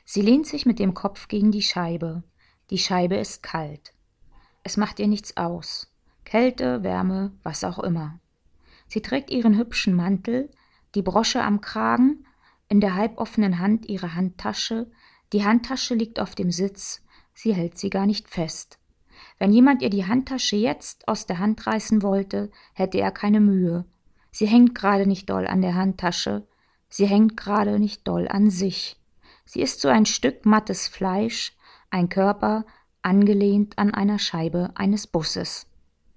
Sie lehnt sich mit dem Kopf gegen die Scheibe. Die Scheibe ist kalt. Es macht ihr nichts aus. Kälte, Wärme, was auch immer. Sie trägt ihren hübschen Mantel, die Brosche am Kragen, in der halboffenen Hand ihre Handtasche. Die Handtasche liegt auf dem Sitz, sie hält sie gar nicht fest. Wenn jemand ihr die Handtasche jetzt aus der Hand reißen wollte, hätte er keine Mühe. Sie hängt gerade nicht doll an der Handtasche, sie hängt gerade nicht doll an sich. Sie ist so ein Stück mattes Fleisch, ein Körper, angelehnt an einer Scheibe eines Busses.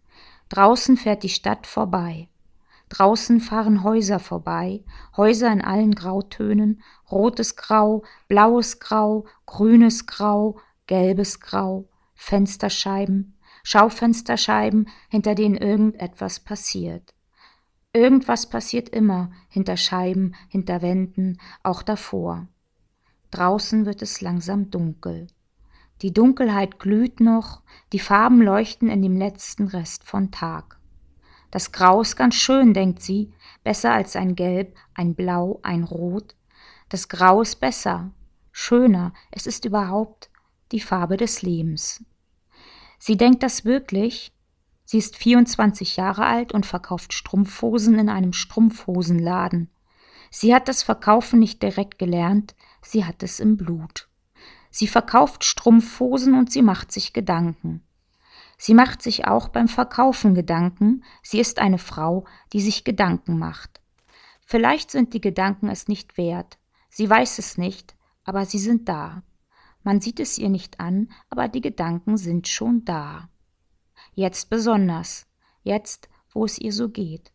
Draußen fährt die Stadt vorbei. Draußen fahren Häuser vorbei, Häuser in allen Grautönen, rotes Grau, blaues Grau, grünes Grau, gelbes Grau, Fensterscheiben, Schaufensterscheiben, hinter denen irgendetwas passiert. Irgendwas passiert immer, hinter Scheiben, hinter Wänden, auch davor. Draußen wird es langsam dunkel. Die Dunkelheit glüht noch, die Farben leuchten in dem letzten Rest von Tag. Das Grau ist ganz schön, denkt sie, besser als ein Gelb, ein Blau, ein Rot. Das Grau ist besser, schöner, es ist überhaupt die Farbe des Lebens. Sie denkt das wirklich. Sie ist 24 Jahre alt und verkauft Strumpfhosen in einem Strumpfhosenladen. Sie hat das Verkaufen nicht direkt gelernt, sie hat es im Blut. Sie verkauft Strumpfhosen und sie macht sich Gedanken. Sie macht sich auch beim Verkaufen Gedanken, sie ist eine Frau, die sich Gedanken macht. Vielleicht sind die Gedanken es nicht wert, sie weiß es nicht, aber sie sind da. Man sieht es ihr nicht an, aber die Gedanken sind schon da. Jetzt besonders, jetzt, wo es ihr so geht.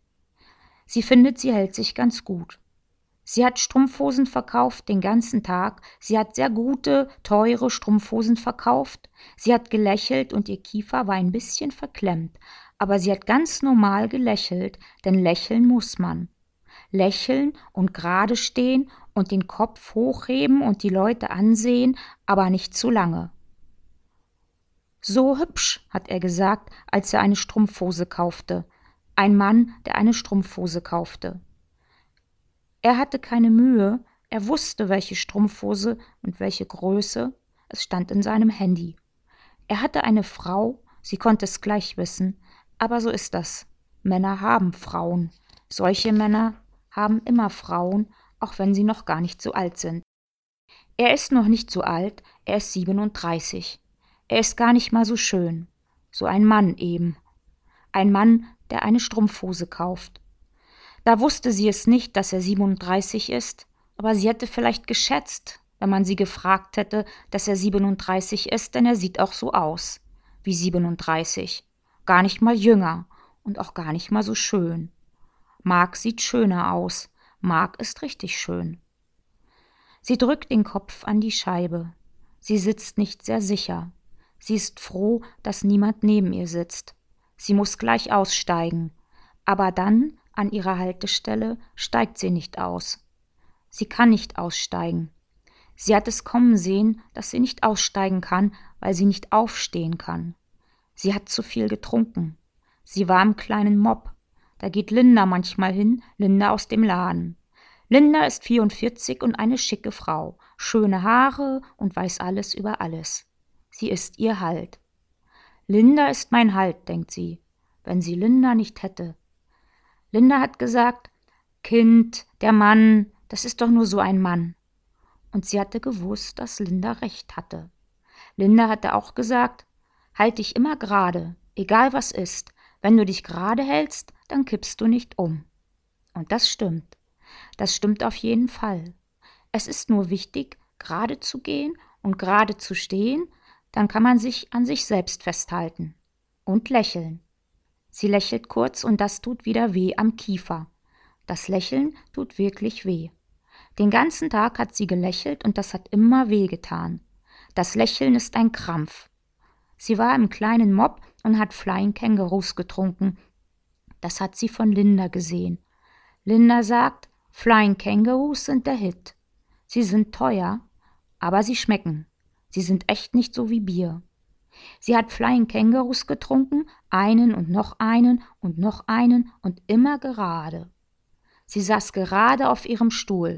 Sie findet, sie hält sich ganz gut. Sie hat Strumpfhosen verkauft den ganzen Tag, sie hat sehr gute, teure Strumpfhosen verkauft, sie hat gelächelt und ihr Kiefer war ein bisschen verklemmt, aber sie hat ganz normal gelächelt, denn lächeln muss man. Lächeln und gerade stehen und den Kopf hochheben und die Leute ansehen, aber nicht zu lange. So hübsch, hat er gesagt, als er eine Strumpfhose kaufte. Ein Mann, der eine Strumpfhose kaufte. Er hatte keine Mühe, er wusste, welche Strumpfhose und welche Größe, es stand in seinem Handy. Er hatte eine Frau, sie konnte es gleich wissen, aber so ist das. Männer haben Frauen. Solche Männer haben immer Frauen, auch wenn sie noch gar nicht so alt sind. Er ist noch nicht so alt, er ist 37. Er ist gar nicht mal so schön. So ein Mann eben. Ein Mann, der eine Strumpfhose kauft. Da wusste sie es nicht, dass er 37 ist, aber sie hätte vielleicht geschätzt, wenn man sie gefragt hätte, dass er 37 ist, denn er sieht auch so aus wie 37. Gar nicht mal jünger und auch gar nicht mal so schön. Mark sieht schöner aus. Mark ist richtig schön. Sie drückt den Kopf an die Scheibe. Sie sitzt nicht sehr sicher. Sie ist froh, dass niemand neben ihr sitzt. Sie muss gleich aussteigen. Aber dann, an ihrer Haltestelle, steigt sie nicht aus. Sie kann nicht aussteigen. Sie hat es kommen sehen, dass sie nicht aussteigen kann, weil sie nicht aufstehen kann. Sie hat zu viel getrunken. Sie war im kleinen Mob. Da geht Linda manchmal hin, Linda aus dem Laden. Linda ist 44 und eine schicke Frau, schöne Haare und weiß alles über alles. Sie ist ihr Halt. Linda ist mein Halt, denkt sie, wenn sie Linda nicht hätte. Linda hat gesagt, Kind, der Mann, das ist doch nur so ein Mann. Und sie hatte gewusst, dass Linda recht hatte. Linda hatte auch gesagt, halt dich immer gerade, egal was ist. Wenn du dich gerade hältst, dann kippst du nicht um. Und das stimmt. Das stimmt auf jeden Fall. Es ist nur wichtig, gerade zu gehen und gerade zu stehen, dann kann man sich an sich selbst festhalten. Und lächeln. Sie lächelt kurz und das tut wieder weh am Kiefer. Das Lächeln tut wirklich weh. Den ganzen Tag hat sie gelächelt und das hat immer weh getan. Das Lächeln ist ein Krampf. Sie war im kleinen Mob und hat Flying Kangaroos getrunken. Das hat sie von Linda gesehen. Linda sagt, Flying Kangaroos sind der Hit. Sie sind teuer, aber sie schmecken. Sie sind echt nicht so wie Bier. Sie hat Flying Kangaroos getrunken, einen und noch einen und noch einen und immer gerade. Sie saß gerade auf ihrem Stuhl.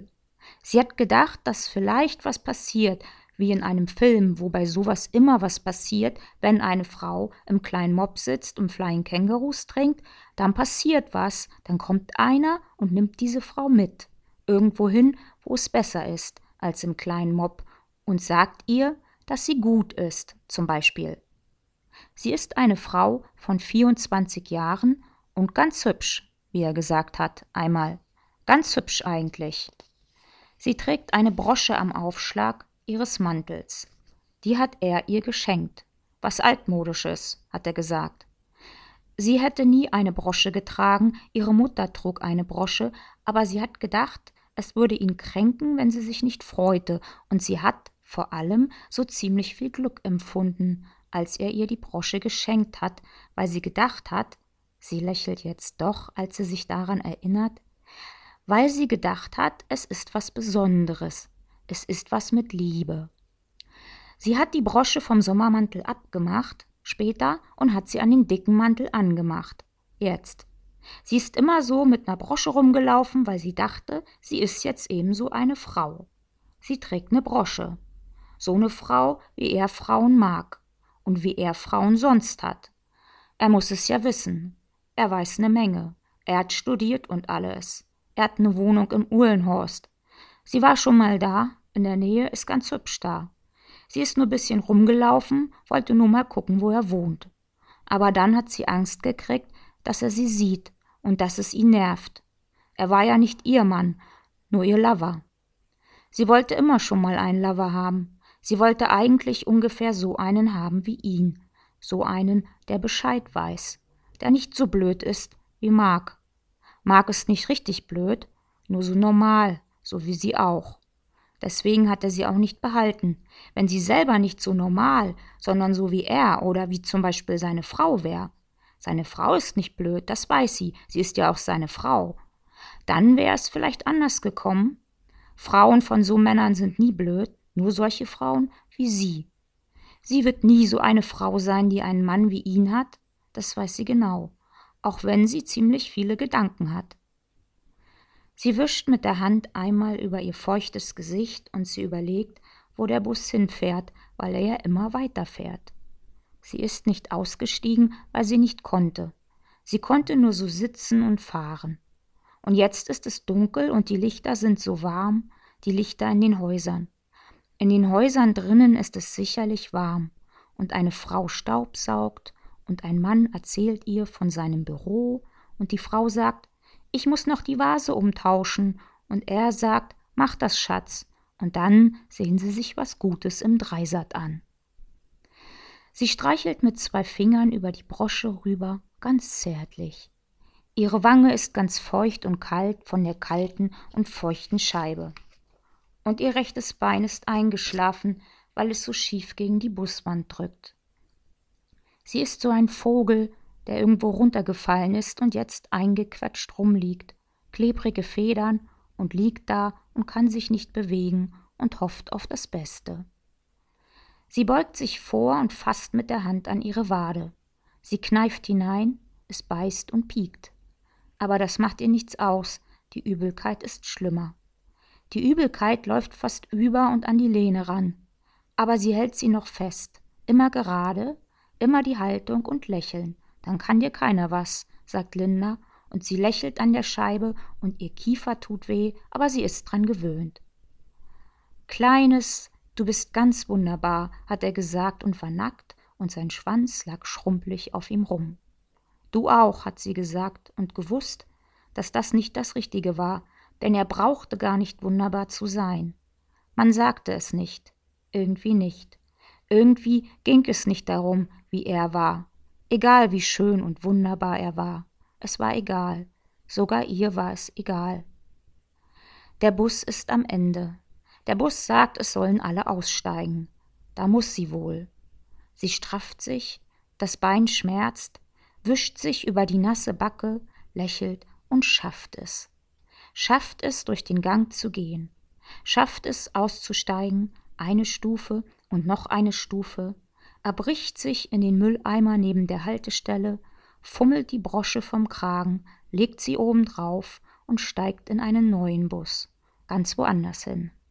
Sie hat gedacht, dass vielleicht was passiert, wie in einem Film, wo bei sowas immer was passiert, wenn eine Frau im kleinen Mob sitzt und Flying Kangaroos trinkt, dann passiert was, dann kommt einer und nimmt diese Frau mit, irgendwo hin, wo es besser ist als im kleinen Mob, und sagt ihr, dass sie gut ist, zum Beispiel. Sie ist eine Frau von 24 Jahren und ganz hübsch, wie er gesagt hat, einmal. Ganz hübsch eigentlich. Sie trägt eine Brosche am Aufschlag ihres Mantels. Die hat er ihr geschenkt. Was Altmodisches, hat er gesagt. Sie hätte nie eine Brosche getragen, ihre Mutter trug eine Brosche, aber sie hat gedacht, es würde ihn kränken, wenn sie sich nicht freute, und sie hat vor allem so ziemlich viel Glück empfunden, als er ihr die Brosche geschenkt hat, weil sie gedacht hat, sie lächelt jetzt doch, als sie sich daran erinnert, weil sie gedacht hat, es ist was Besonderes, es ist was mit Liebe. Sie hat die Brosche vom Sommermantel abgemacht, später, und hat sie an den dicken Mantel angemacht, jetzt. Sie ist immer so mit ner Brosche rumgelaufen, weil sie dachte, sie ist jetzt ebenso eine Frau. Sie trägt ne Brosche. So ne Frau, wie er Frauen mag und wie er Frauen sonst hat. Er muss es ja wissen. Er weiß ne Menge. Er hat studiert und alles. Er hat ne Wohnung im Uhlenhorst. Sie war schon mal da, in der Nähe, ist ganz hübsch da. Sie ist nur bisschen rumgelaufen, wollte nur mal gucken, wo er wohnt. Aber dann hat sie Angst gekriegt, dass er sie sieht und dass es ihn nervt. Er war ja nicht ihr Mann, nur ihr Lover. Sie wollte immer schon mal einen Lover haben. Sie wollte eigentlich ungefähr so einen haben wie ihn. So einen, der Bescheid weiß, der nicht so blöd ist wie Mark. Mark ist nicht richtig blöd, nur so normal, so wie sie auch. Deswegen hat er sie auch nicht behalten. Wenn sie selber nicht so normal, sondern so wie er oder wie zum Beispiel seine Frau wäre. Seine Frau ist nicht blöd, das weiß sie. Sie ist ja auch seine Frau. Dann wäre es vielleicht anders gekommen. Frauen von so Männern sind nie blöd, nur solche Frauen wie sie. Sie wird nie so eine Frau sein, die einen Mann wie ihn hat. Das weiß sie genau, auch wenn sie ziemlich viele Gedanken hat. Sie wischt mit der Hand einmal über ihr feuchtes Gesicht und sie überlegt, wo der Bus hinfährt, weil er ja immer weiterfährt. Sie ist nicht ausgestiegen, weil sie nicht konnte. Sie konnte nur so sitzen und fahren. Und jetzt ist es dunkel und die Lichter sind so warm, die Lichter in den Häusern. In den Häusern drinnen ist es sicherlich warm und eine Frau staubsaugt und ein Mann erzählt ihr von seinem Büro und die Frau sagt, ich muss noch die Vase umtauschen und er sagt, mach das, Schatz, und dann sehen sie sich was Gutes im Dreisat an. Sie streichelt mit 2 Fingern über die Brosche rüber, ganz zärtlich. Ihre Wange ist ganz feucht und kalt von der kalten und feuchten Scheibe. Und ihr rechtes Bein ist eingeschlafen, weil es so schief gegen die Buswand drückt. Sie ist so ein Vogel, der irgendwo runtergefallen ist und jetzt eingequetscht rumliegt, klebrige Federn und liegt da und kann sich nicht bewegen und hofft auf das Beste. Sie beugt sich vor und fasst mit der Hand an ihre Wade. Sie kneift hinein, es beißt und piekt. Aber das macht ihr nichts aus, die Übelkeit ist schlimmer. Die Übelkeit läuft fast über und an die Lehne ran. Aber sie hält sie noch fest, immer gerade, immer die Haltung und lächeln. Dann kann dir keiner was, sagt Linda, und sie lächelt an der Scheibe und ihr Kiefer tut weh, aber sie ist dran gewöhnt. Kleines, du bist ganz wunderbar, hat er gesagt und war nackt und sein Schwanz lag schrumpelig auf ihm rum. Du auch, hat sie gesagt und gewusst, dass das nicht das Richtige war, denn er brauchte gar nicht wunderbar zu sein. Man sagte es nicht, irgendwie nicht. Irgendwie ging es nicht darum, wie er war. Egal wie schön und wunderbar er war. Es war egal. Sogar ihr war es egal. Der Bus ist am Ende. Der Bus sagt, es sollen alle aussteigen. Da muss sie wohl. Sie strafft sich, das Bein schmerzt, wischt sich über die nasse Backe, lächelt und schafft es. Schafft es, durch den Gang zu gehen. Schafft es, auszusteigen, eine Stufe und noch eine Stufe, erbricht sich in den Mülleimer neben der Haltestelle, fummelt die Brosche vom Kragen, legt sie oben drauf und steigt in einen neuen Bus. ganz woanders hin.